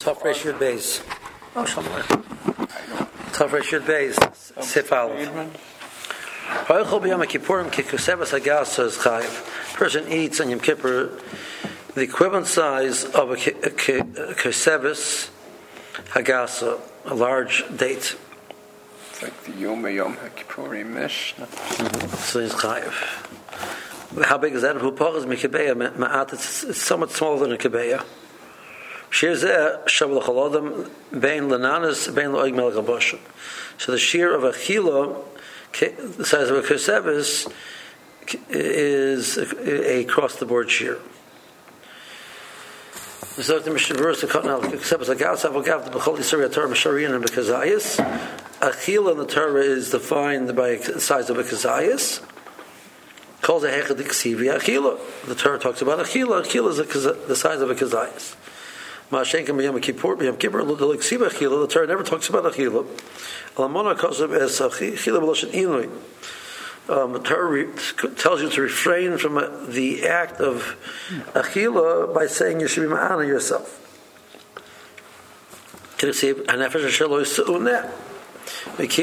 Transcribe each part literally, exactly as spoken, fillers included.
Tough ratio base. Oh, Tough ratio base. Sif Aleph. Person eats on Yom Kippur the equivalent size of a kesevis hagasa, a large date. It's like the Yom Yom HaKippurim Mishnah. So he's chayiv. How big is that? It's somewhat smaller than a kebeya. So the shear of a chilo, the size of a kesevis, is a across-the-board shear. So the Mishnah verse, the a chila in the Torah is defined by the size of a kazayas. Calls a hechad ksivi achila. The Torah talks about achila. Achila is the size of a kazayas. Ma'ashenka b'yom kippur b'yom kippur l'ksiva achila. The Torah never talks about achila. Alamona calls it as achila b'loshen inui. The Torah re- tells you to refrain from uh, the act of achila by saying you should be ma'ana yourself. Can you see? Hanefesh shelo yisu'uneh. So in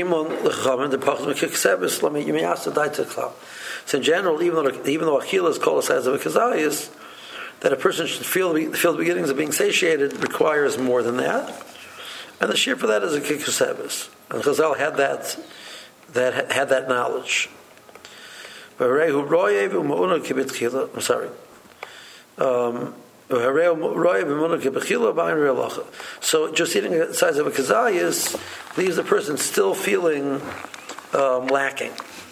general, even though even though achila is called a size of a kazayas, that a person should feel the, feel the beginnings of being satiated requires more than that, and the shear for that is a kikasebis. And Chazal had that that had that knowledge. I'm sorry. Um, so just eating the size of a kazayas leaves the person still feeling um, lacking,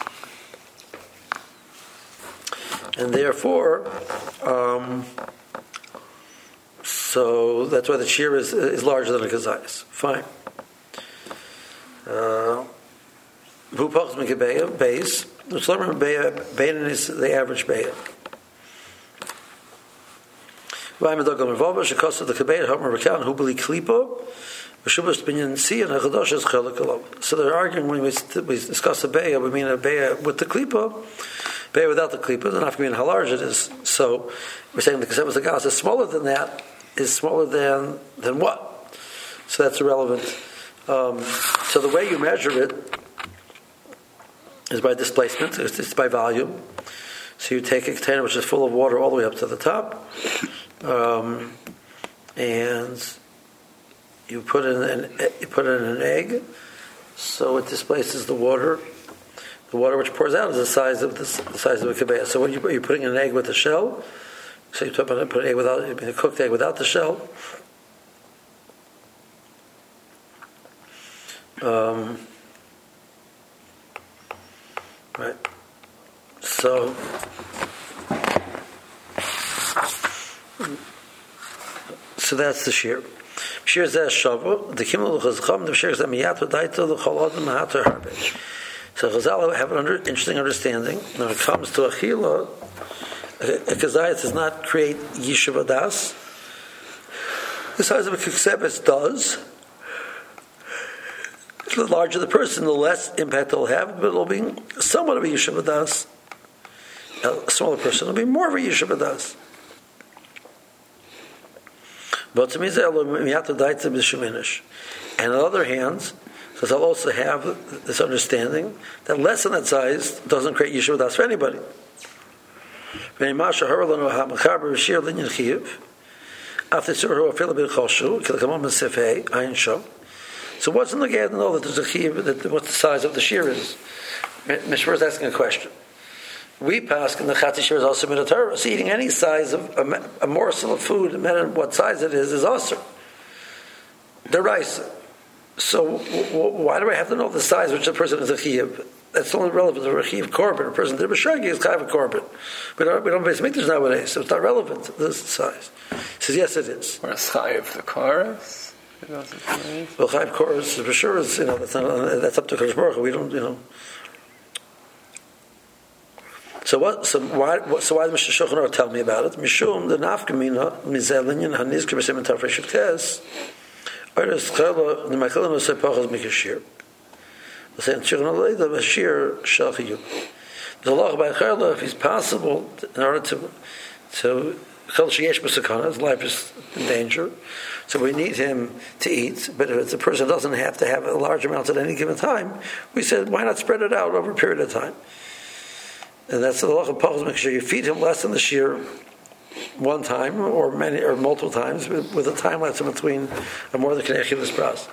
and therefore, um, so that's why the shear is is larger than a kazayas. Fine. Vupachs mekabeya base. The slower beya is the average beya. So they're arguing when we we discuss a beya, we mean a beya with the klipa, beya without the klipa, then have to mean how large it is. So we're saying the kesevis hagas is smaller than that, is smaller than than what? So that's irrelevant. Um, so the way you measure it is by displacement, it's, it's by volume. So you take a container which is full of water all the way up to the top. Um, and you put in an you put in an egg, so it displaces the water. The water which pours out is the size of the, the size of a kebeya. So when you, you're putting in an egg with a shell, so you put an egg without a cooked egg without the shell. Um, right. So. So that's the shear. Shear is as shava. The kimul l'chazcham. The shear is amiyato daito l'chol adam mahater harbesh. So Chazal have an under, interesting understanding. When it comes to achila, a kazayas does not create yishuv adas. The size of a kesevis does. The larger the person, the less impact it will have, but it will be somewhat of a yishuv adas. A smaller person will be more of a yishuv adas. But to me, and on the other hand, because I'll also have this understanding that less than that size doesn't create yishuv das for anybody. So what's in the gate to know that there's a chiyuv, that what the size of the shear is? Mishmur is asking a question. We pass in the chatzi shear is also in the Torah. So eating any size of a, a morsel of food, no matter what size it is, is also deraisa. So w- w- why do I have to know the size which a person is a chiyuv? That's only relevant to a chiyuv korban. A person did a b'shagi is chayav a korban. We don't we don't base mikdash nowadays, so it's not relevant to this size. He says yes, it is. Or a chayav the chorus. Well, chayav chorus for sure is, you know, that's not, that's up to Kadosh Baruch Hu. We don't, you know. So what? So why? So why does Mishnah Shulchan Aruch tell me about it? Mishum the nafkamina mizelinyan hanizker b'semen tafresh tes. Oiras chayla the machila no sepachas mikashir. The same Shulchan Aruch the bashir shalchiyu. There's a law by chayla if it's possible in order to to His life is in danger, so we need him to eat. But if the person doesn't have to have a large amount at any given time, we said, why not spread it out over a period of time? And that's the law of Pachos. Make sure you feed him less than the shear one time or many or multiple times with, with a time lapse in between a more than connected this process.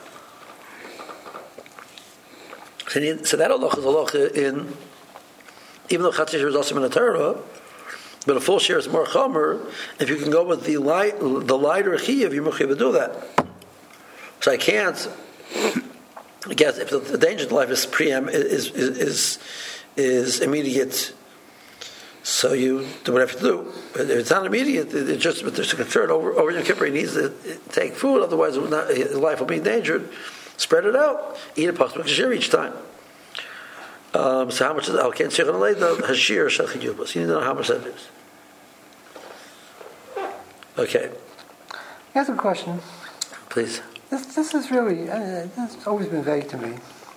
So that halacha is a halacha in, even though chatzis is also in the Torah, but a full share is more chomer. If you can go with the light, the lighter chiyuv, you're mechuyev to do that. So I can't. I guess if the, the danger to life is preem is is is, is immediate, so you do what you have to do. But if it's not immediate, it, it just but there's a concern over over Yom Kippur. He needs to take food, otherwise it will not, his life will be endangered. Spread it out. Eat a pachas b'kashir each time. Um, so how much is that? Okay, so you're going to lay the hashir shel chiyubos. You need to know how much that is. Okay. I have a question. Please. This this is really uh, this has always been vague to me.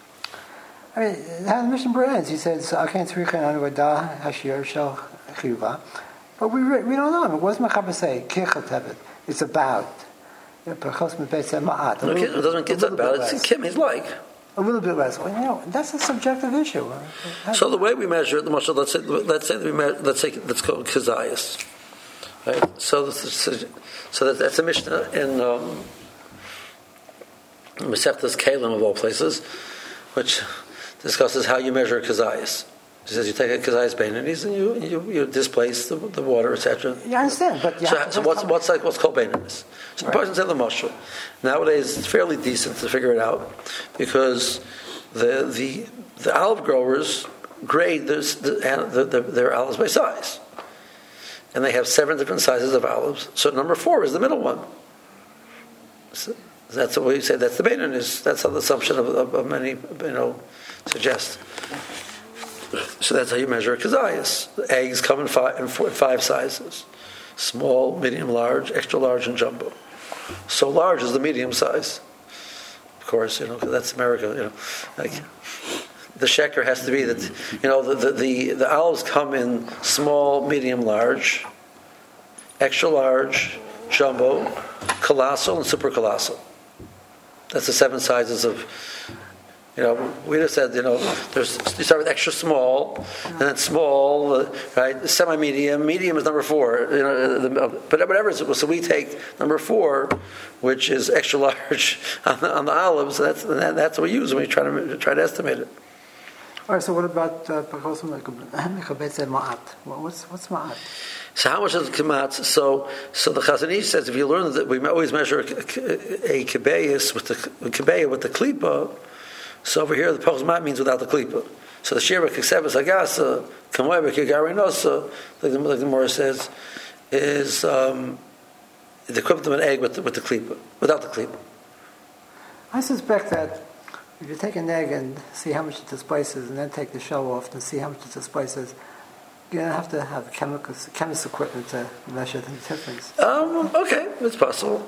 I mean, how the Mishnah Berurah ends, he says, "I can't speak on wada hashir shel chiyuva," but we re- we don't know. What does Mechaber say? Kichatevet. It's about. Okay, it doesn't get about it. It's Kim. He's like a little bit less. Well, you know, that's a subjective issue. So the way we measure it, the most let's say let's say we measure, let's say let's call it kazayas, right? So this, so that, that's a Mishnah in um, Masechtas Kalim of all places, which discusses how you measure kazayas. It says you take a kazayas beinanis and you, you you displace the, the water, et cetera. Yeah, I understand, but yeah, so, so what's what's like what's called beinanis? So the person said the mashal. Nowadays, it's fairly decent to figure it out because the the the olive growers grade the, the, the, their olives by size, and they have seven different sizes of olives. So number four is the middle one. So that's what we say. That's the beinanis. That's how the assumption of, of, of many you know suggests. So that's how you measure kazayas. Eggs come in five, in four, five sizes: small, medium, large, extra large, and jumbo. So large is the medium size. Of course, you know that's America. You know, like the sheker has to be that. You know, the the, the, the olives come in small, medium, large, extra large, jumbo, colossal, and super colossal. That's the seven sizes of. You know, we just said, you know, there's you start with extra small, and then small, uh, right? Semi-medium, medium is number four. You know, the, but whatever. So we take number four, which is extra large on the, on the olives. That's that's what we use when we try to try to estimate it. All right. So what about pachos ma'at? What's what's ma'at? So how much is kamatz? So so the Chazon Ish says if you learn that we always measure a, a kibayis with the kibayah with the klipa. So over here, the pachos ma'at means without the klipa. So the shira kisevas agasa kamoy b'kigarinosa, like the like the Gemara says, is um, the equivalent of an egg with the, with the klipa, without the klipa. I suspect that if you take an egg and see how much it displaces, and then take the shell off and see how much it displaces, you're going to have to have chemical chemist equipment to measure the difference. Um, okay, it's possible.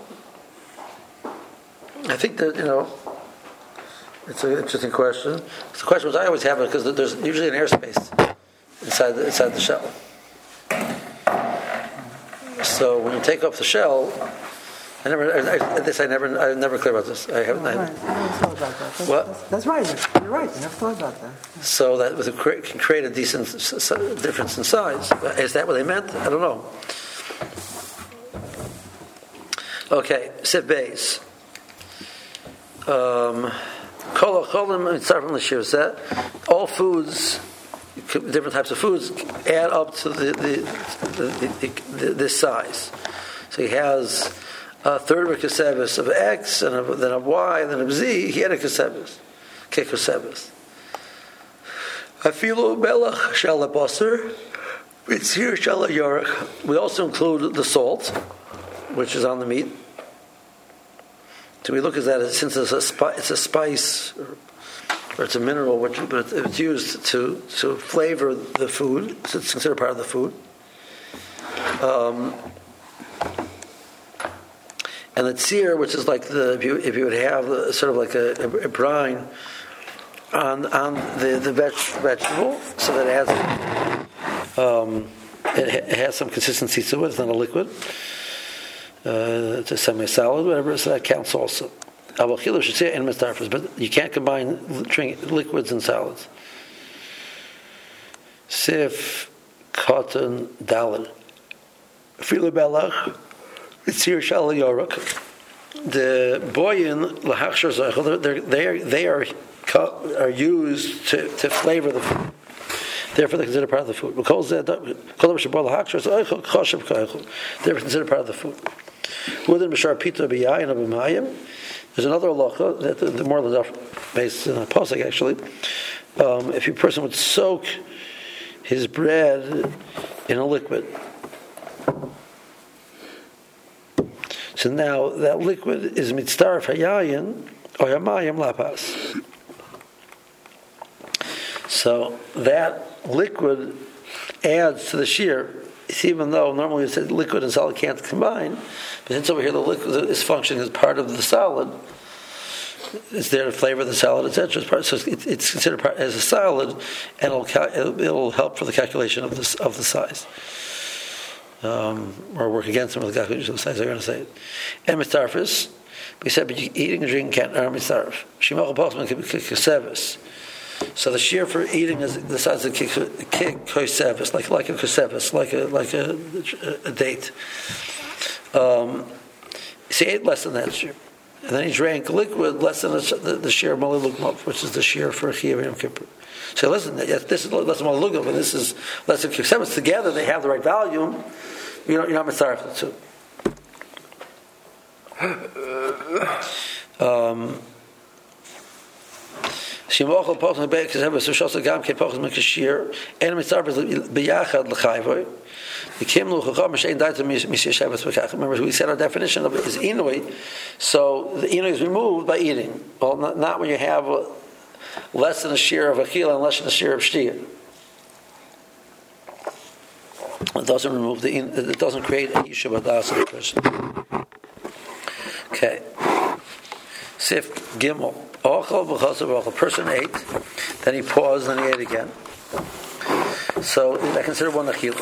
I think that you know. It's an interesting question. It's a question which I always have because there's usually an airspace inside the, inside the shell. So when you take off the shell, I never. I, I, this I never. I'm never clear about this. I haven't. Oh, right. I, I never thought about that. That's, what? That's, that's right. You're right. I never thought about that. So that with a, can create a decent difference in size. Is that what they meant? I don't know. Okay, Sif Beis. Um. All foods, different types of foods, add up to the, the, the, the, the this size. So he has a third of a kesebus of X, and a, then of Y, and then of Z. He had a kesebus, kekosebus. Afilu melach shala basar, mitzir shala yarach. We also include the salt, which is on the meat. So we look at that since it's a, spi- it's a spice or, or it's a mineral, which, but it's used to, to flavor the food, so it's considered part of the food. Um, and the tzir, which is like the if you, if you would have a, sort of like a, a, a brine on on the the veg, vegetable, so that it adds um, it, it has some consistency to it. It's not a liquid. Uh, it's a semi-solid, whatever. So that counts also. But you can't combine drink, liquids and solids. Sif, cotton, dalid. Fila belach, itzir shal yoruk. The boyin lahachshar zeichel. They are they are are used to, to flavor the food. Therefore, they're considered part of the food. They're considered part of the food. There's another halacha that the, the more than based on a pasuk actually. Um, if a person would soak his bread in a liquid, so now that liquid is mitzdarf hayayin or yamayim lapas. So that liquid adds to the shear. Even though normally we said liquid and solid can't combine, but since over here the liquid is functioning as part of the solid, it's there to flavor the salad, et cetera. So it's, it's considered part as a solid, and it'll, it'll, it'll help for the calculation of the of the size, um, or work against them with the calculation of the size. I'm going to say it. And mitzarfis, we said, but eating and drinking can't earn mitzarf. Shimachal posman can be kisevis. So the shear for eating is the size of kosevis, like like a kosevis, like a like a, a date. Um, so he ate less than that shear, and then he drank liquid less than the, the, the shear malilugmov, which is the shear for Chiyuv Yom Kippur. So listen, yes, this is less than malilugmov, and this is less than kosevis. Together, they have the right volume. You know, you're not mitzaref the two. Um, Shimochel pochel beik is so shos gam ke pochel mit kashir en mit sarf beyachad lechayvoy the kimlu chacham shein dait mis yeshavas bekach. Remember we said our definition of it is inui, so the inui is removed by eating. Well, not, not when you have less than a shear of achila and less than a shear of shtia. It doesn't remove the it doesn't create a yishuv adas of the person. Okay, Sif Gimel. A person ate, then he paused, then he ate again. So I consider one achila.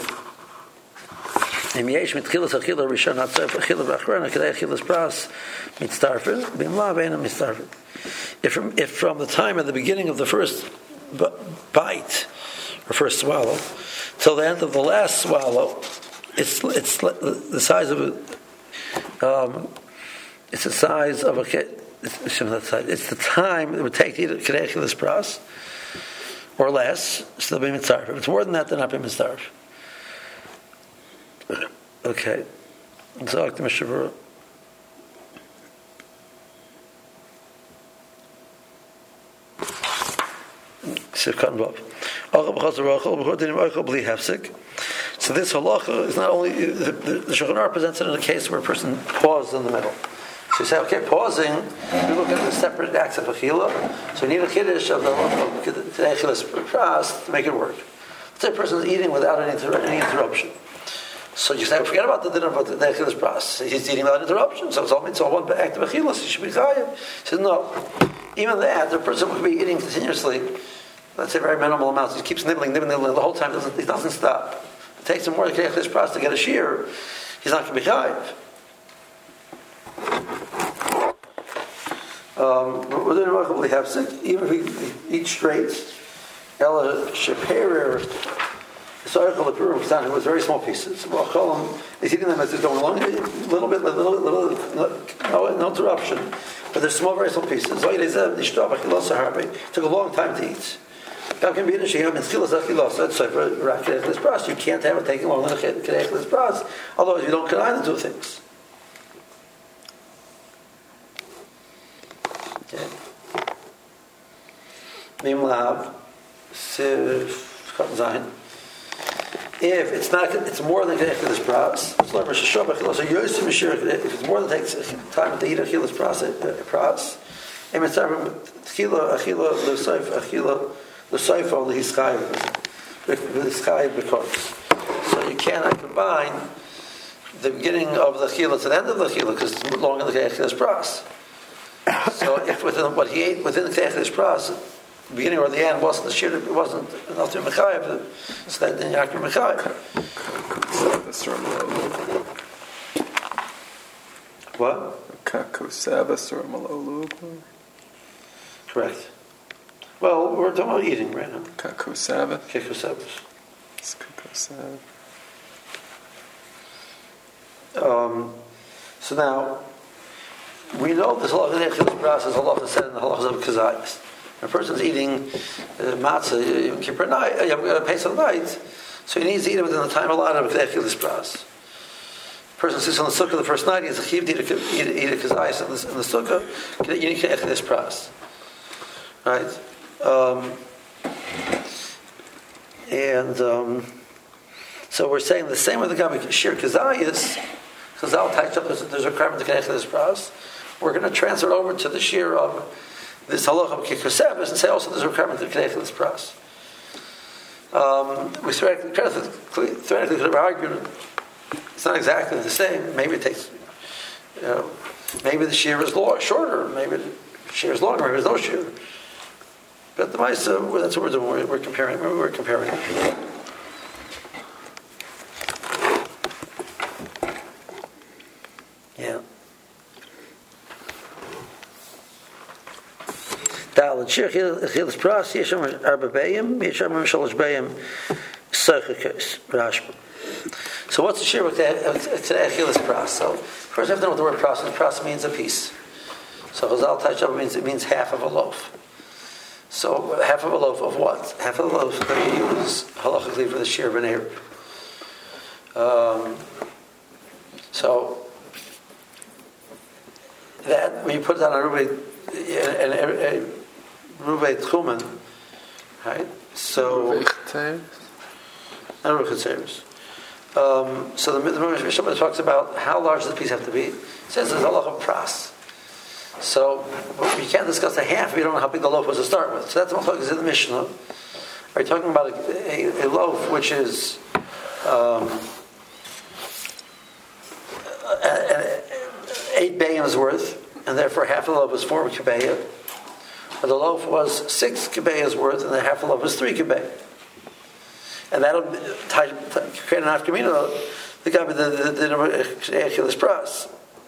If from, if from the time of the beginning of the first bite or first swallow till the end of the last swallow, it's it's the size of a um, it's the size of a It's the time it would take to eat a kerechilas pras, or less, still be mitzaref. If it's more than that, then not be mitzaref. Okay. So, Doctor Mishavura. So this halacha is not only the, the, the Shulchan Aruch presents it in a case where a person paused in the middle. So you say, okay, pausing, we look at the separate acts of achila. So you need a kiddush of the achilas pras to make it work. Let's say a person is eating without any, any interruption. So you say, forget about the dinner, about the achilas pras. He's eating without interruption, so it's all, it's all one act of achilas. He should be chayav. He says, no. Even that, the person would be eating continuously. Let's say very minimal amounts. He keeps nibbling, nibbling, nibbling the whole time. Doesn't, he doesn't stop. It takes him more than achilas pras to get a shear. He's not going to be chayav. Um, even if we eat straight, Ella Shaperer, it was very small pieces. He's eating them as they're going along, a little bit, little, little, no, no interruption. But they're small, very small pieces. It took a long time to eat. You can't have it taking longer than a pras, otherwise you don't combine the two things. If it's not, it's more than achilas pras. If it's more than takes time to eat achilas pras, achila achila l'soif achila l'soif only he's chayiv because. So you cannot combine the beginning of the achila to the end of the achila because it's longer than achilas pras. So if within what he ate within the achilas pras, the beginning or the end wasn't the shir, it wasn't enough to mechayev, so that then you have to mechayev. What? Kakusavas or malolu. Correct. Well, we're talking about eating right now. Kakusavas. Kakusavas. It's kakusavas. Um, so now, we know this halacha process, halacha said in the halachas of Kazayas. When a person's eating uh, matzah, Yom Kippur night, uh, Yom Pesach night, so he needs to eat it within the time allotted of Kazayas process. A person sits on the sukkah the first night, he has a chiv to eat a, eat a, eat a Kazayas in the, in the sukkah, you need to eat this process. Right? Um, and um, so we're saying the same with the Gabi Shir Kazayas. Chazal types up, there's a requirement to connect to this process. We're going to transfer it over to the shir of this halacha of Kikosevas and say also there's a requirement to connect to this process. Um, we theoretically, theoretically could have argued it's not exactly the same. Maybe it takes, you know, maybe the shir is long, shorter, maybe the shir is longer, maybe there's no shir. But the Maisa, well, that's what we're doing. We're, we're comparing. We're comparing. Yeah. Daled shir chilas pras yesham arba bayim yesham shalosh bayim sachakos Rashba. So what's the shir with today chilas pras? So first, you have to know what the word pras means. Pras means a piece. So Chazal Taichab means it means half of a loaf. So half of a loaf of what? Half of a loaf that you use halachically for the shir of an Arab. Um, so. That when you put it on a rubei, a rubei tchumen, right? So, not rubei um, so the, the Mishnah talks about how large does the piece have to be. It says there's a lot of pras. So you can't discuss a half if you don't know how big the loaf was to start with. So that's what talking is in the Mishnah. Are you talking about a, a, a loaf which is um, a, a, eight bayim's worth, and therefore half a loaf was four kibayah. Or the loaf was six kibayah's worth, and the half a loaf was three kibayah. And that'll create an afkamina. The guy with the Achilas pras,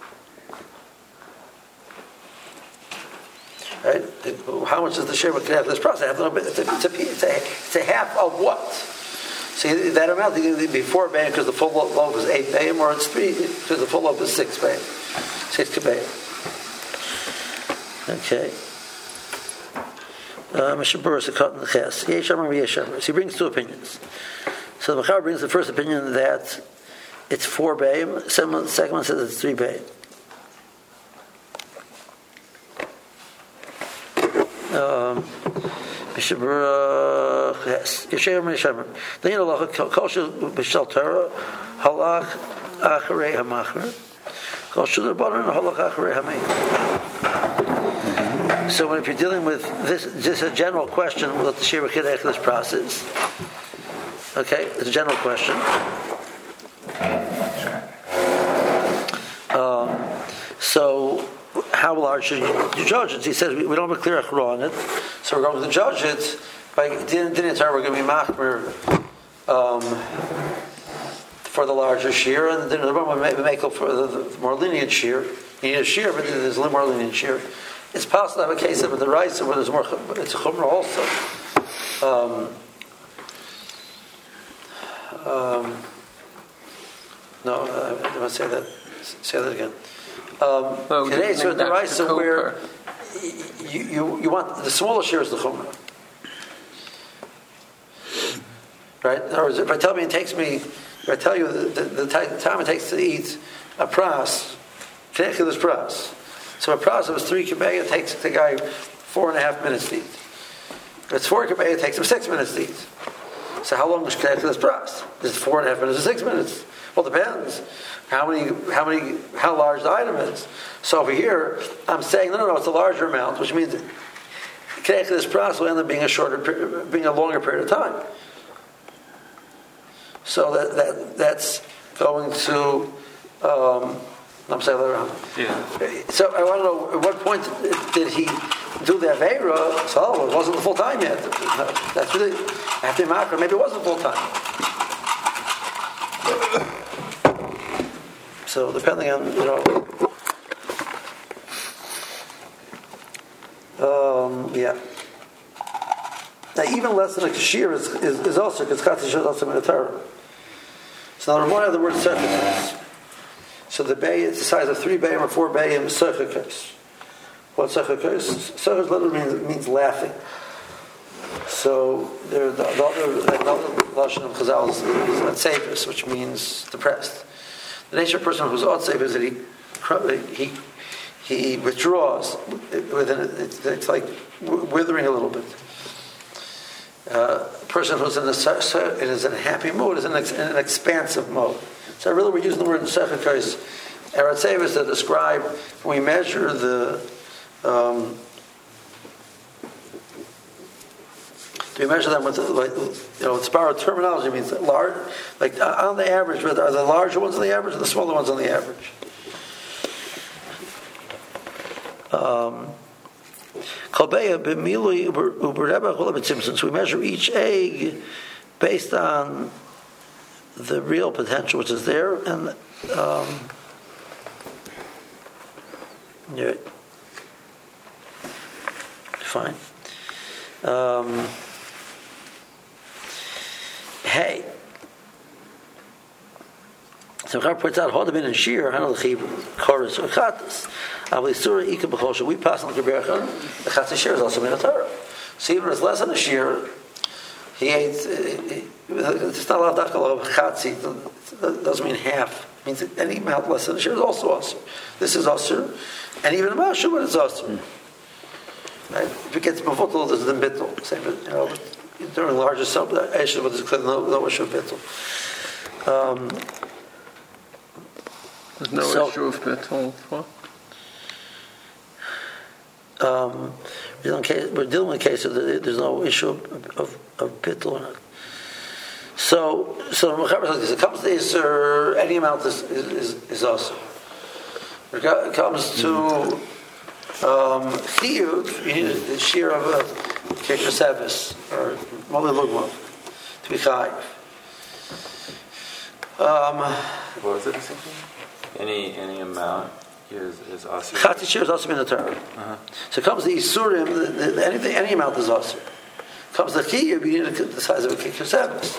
right? How much is the share with Achilas pras? I have to know. It's a, it's, a, it's, a, it's a half of what? See, that amount before bayim because the full loaf is eight bayim, or it's three because the full loaf is six bayim. Six kibayim. Okay. Mishabur is a cut in the ches. Yeshamar v'yeshamar. So he brings two opinions. So the Machar brings the first opinion that it's four bayim. The second one says it's three bayim. Um, Mishabur ches. Yeshamar v'yeshamar. Then you know kol shel b'shal Torah halach acharei hamachar. Kol shel rabbanan halach acharei hamein. So when if you're dealing with this, just a general question, what the Shir B'Chid Echlis process. Okay, it's a general question. Um, so how large should you judge it? He says we, we don't have a clear achra on it, so we're going to judge it by din din Torah. We're going to be machmer um, for the larger shear, and then the Rambam may make up for the, the more lenient shear. You need a shear, but there's a little more lenient shear. It's possible to have a case of the rice where there's more. It's a chumrah also. Um, um, no, uh, I must say that. Say that again. Um, well, today, so the rice where you, you you want the smaller share is the chumrah, right? In other words, if I tell me it takes me, if I tell you the, the, the time it takes to eat a pras, take this pras. So a pras was three kibayah, it takes the guy four and a half minutes to eat. If it's four kibayah, it takes him six minutes to eat. So how long is this pras? Is it four and a half minutes or six minutes? Well, it depends. How many, how many, how large the item is. So over here, I'm saying, no, no, no, it's a larger amount, which means this pras will end up being a shorter, being a longer period of time. So that, that that's going to, um, I'm saying that around. Yeah. So I want to know at what point did he do the Aveira? So oh, it wasn't the full time yet. That's really after Makar. Maybe it wasn't full time. So depending on you know, um, yeah. Now even less than a kashir is, is, is also because chatzis is also in the Torah. So now more of the word sechakos. So the bay is the size of three bayim or four bayim sechakos. What sechakos? Sechakos literally means, means laughing. So there the, the other another lashon of Chazal is atzevis, which means depressed. The nature of a person who's atzev is that he he he withdraws within it's, it's like withering a little bit. Uh, a person who's in a, is in a happy mood is in an, in an expansive mode. So really we're using the word sechakos, eratzevis, to describe when we measure the um, we measure them with like you know it's borrowed terminology means that large like on the average are the larger ones on the average or the smaller ones on the average. Um, so we measure each egg based on the real potential which is there, and um, yeah, fine. Um, hey, so Chab points out Hodabin and Shir Hanal Chorus or Chatas. We pass on the Berachan. The Chatzis Shir is also in the Torah. So even if it's less than a Shir, he ate. It's not a lot of dafka of Chatzi. It doesn't mean half. It means any amount less than a Shir is also Asur. This is Asur, and even a Mashu, but it's Asur. Right? If it gets Mavutal, there's the Bittul. Same, you know, during larger sub, Eshes, but there's clearly no no issue of Bittul. Um, There's no so, issue of Bittul. What? Um, we're dealing with a case of the, there's no issue of of, of bittul in it. So, so if it comes to Isser, any amount is is, is awesome. It comes to um, Chiyuv, you need the shear of a Kekher Sevis or Moli Lugma to be Chayiv. Um, what was it? Any any amount. Is, is Chatzis Shir is also in the Torah. Uh-huh. So comes the Isurim, the, the, anything, any amount is also. Comes the Chiyuv, you need the size of a Kekher Sevis.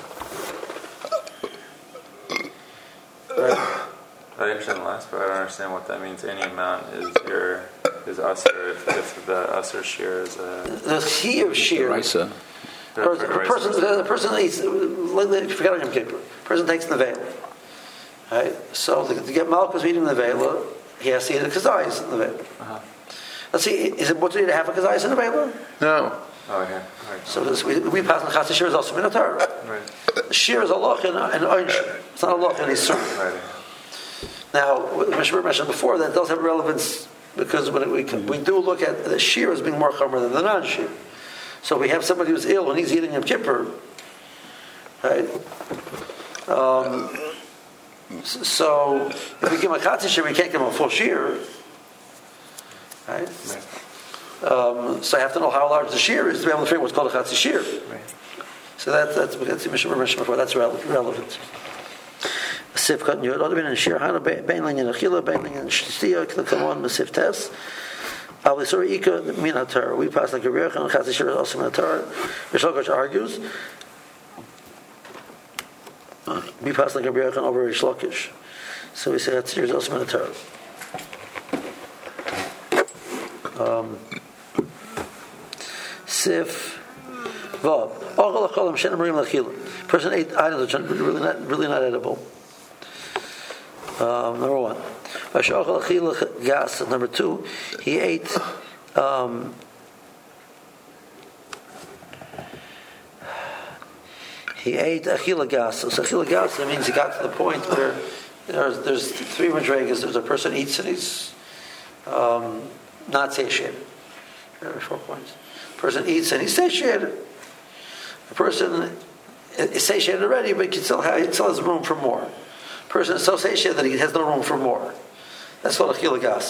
Right. I understand the last part. I don't understand what that means. Any amount is your is Asur if, if the Asur Shir is a the Chiyuv Shir. Raisa. The person, the person eats. Forget on Yom Kippur. The person takes the veil. Right. So to, to get Malchus eating the veil, he has to eat a kazayis in the veil. Uh-huh. Let's see, is it mutter to have a kazayis in the veil? No. Oh, yeah. Right. So this, we, we pass on Chatzis Shir is also in the Torah. Right. Shir is a loch and an oinsh. It's not a loch and a sur. Right. Now, what Mishmur mentioned before, that does have relevance because when we we do look at the shir as being more chomer than the non-shir. So we have somebody who's ill and he's eating Yom Kippur, right? Um, so if we give him a chatzis shir, we can't give him a full shir, right? Um, so I have to know how large the shir is to be able to figure what's called a chatzis shir. So that, that's that's the Mishmur mentioned before. That's relevant. Sif cut you other been in shir hana beinling in achila beinling in shtia come on Sif test. Al Isur Ika Minatar. We pass like a Rech and Chatzis Shir is also Minatar. Rishokosh argues. We pass like a Rech and over Rish Lakish. So we say Chatzis Shir is also Minatar. Um, Sif Vav. Ochel Acholam Shenem Rim Lachila. Person ate items which are really not, really not edible. Um, number one. Number two, he ate um, he ate achila gas. So achila gas, that means he got to the point where there's, there's three madregas. There's a person eats and he's um, not satiated. There are four points. A person eats and he's satiated. A person is satiated already, but he still, have, he still has room for more. A person is so satiated that he has no room for more. That's called Achila Gas.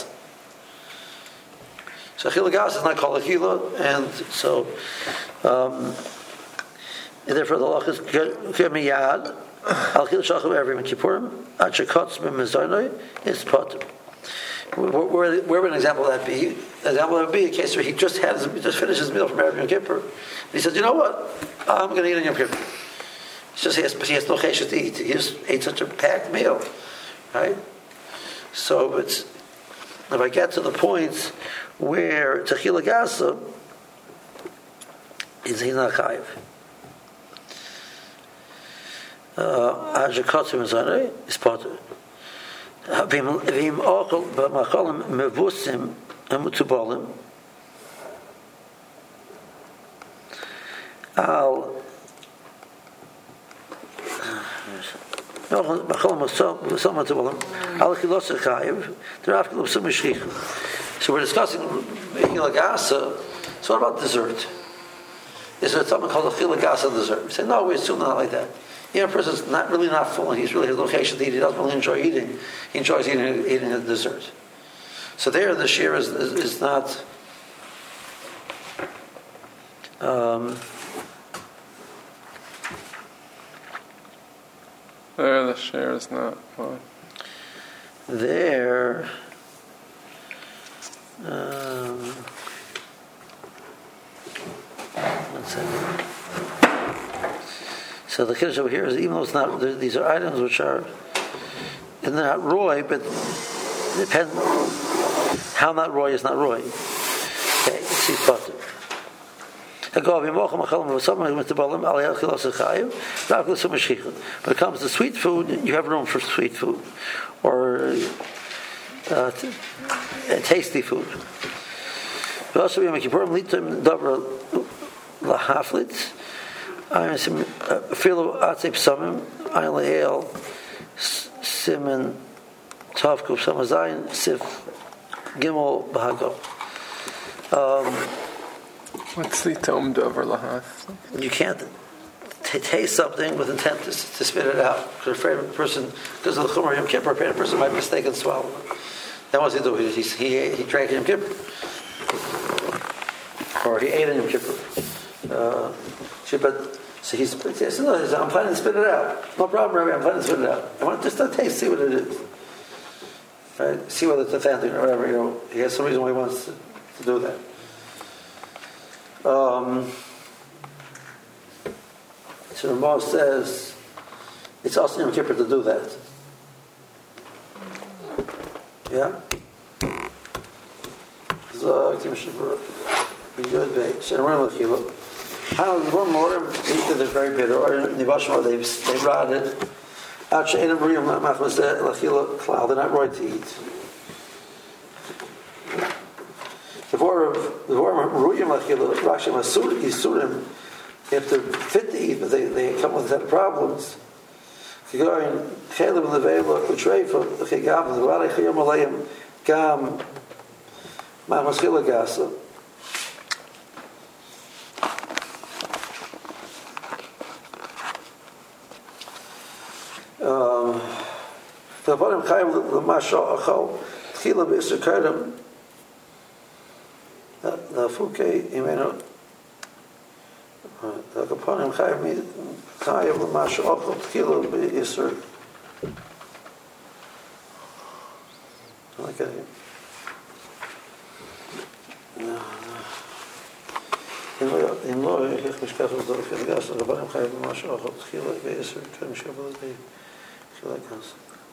So Achila Gas is not called Achila, and so, um, and therefore the law is Miyad, Al Achila Shachim every Yom Kippurim, Ad Shekotz B'Mezonoi, is Potter. Where, where, where would an example of that be? An example would be a case where he just had his, just finished his meal from Erev Yom Kippur. And he said, you know what? I'm going to eat on Yom Kippur. It's just he has, he has no chesed to eat. He just ate such a packed meal. Right? So it's, if I get to the point where Techila Gasa is he's not chayiv. Ajakotzim Zare is Potter. V'im ochel b'macholim mevusim emutubolim al macholim mevusim al chilos chayiv deraf chilos mishchich. So we're discussing Hilagasa. So what about dessert? Is there something called a Hilagasa dessert? We say no, we assume not like that. Yeah, a person's not really not full, and he's really his location to eat. He doesn't really enjoy eating. He enjoys eating eating a dessert. So there, the shear is is, is not. Um, there, the shear is not what? There. Um, one second. So the kiddush over here is, even though it's not, these are items which are, and they're not roy, but it depends how not roy is not roy. Okay, it's his potter. When it comes to sweet food, you have room for sweet food, or uh, t- uh, tasty food. But also, we make important davar lahaflit. I'm sim filo atzip samim ayin le'el simen tov kuf samazayin sif gimel b'hago. What's the tom dover lahaf? You can't t- taste something with intent to, to spit it out. Because afraid of a person, because of the Chumar Yom Kippur, afraid a person might mistake and swallow it. Then what's he do? He he, he drank Yom Kippur, or he ate in Yom Kippur. Uh, but so he's, he says, no, I'm planning to spit it out. No problem, Rabbi, I'm planning to spit it out. I want just to taste, see what it is. Right? See whether it's authentic or whatever. You know, he has some reason why he wants to, to do that. Um, so Ramah says it's also Yom Kippur to do that. Yeah? So, be good, how the one more they're very bitter, or in the Bashma they they rotted. Actually, in a Maria Machmas Lachila cloud, they're not right to eat. The war of the war of Ruyam Lachila Rashi Masur Yisurim, if they're fit to eat, but they, they come with a set of problems. Kigoyin Chelem Levela Utreifa Chigam the Valley Chiyam Alayim Gam Machmaskila Gasa. The bottom chayim the masha achal tchila b'isur karam the fuke imenu the kaponim chayim chayim the masha achal tchila b'isur. Like it. In law, ich mishkach of the gas the bottom chayim the masha achal tchila b'isur karam shabbat tchila gas.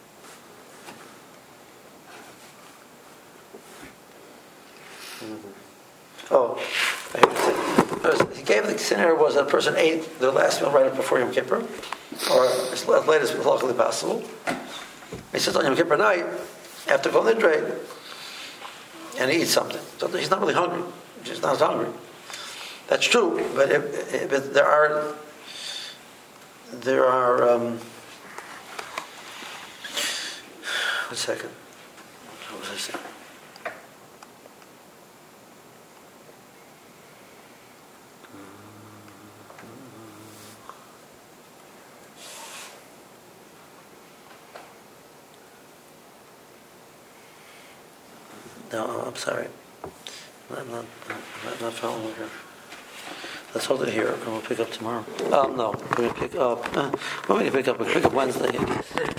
Oh, I hate to say. He gave the scenario was that a person ate their last meal right before Yom Kippur, or as late as locally possible. He says on Yom Kippur night, after Kol Nidre, and he eats something. So he's not really hungry. He's not hungry. That's true, but, if, if there are there are. Um, one second. What was I saying? No, I'm sorry. I'm not, I'm not following here. Let's hold it here, and we'll pick up tomorrow. Um, no, we're going to pick up. Uh, we're going to pick up. We'll pick up Wednesday.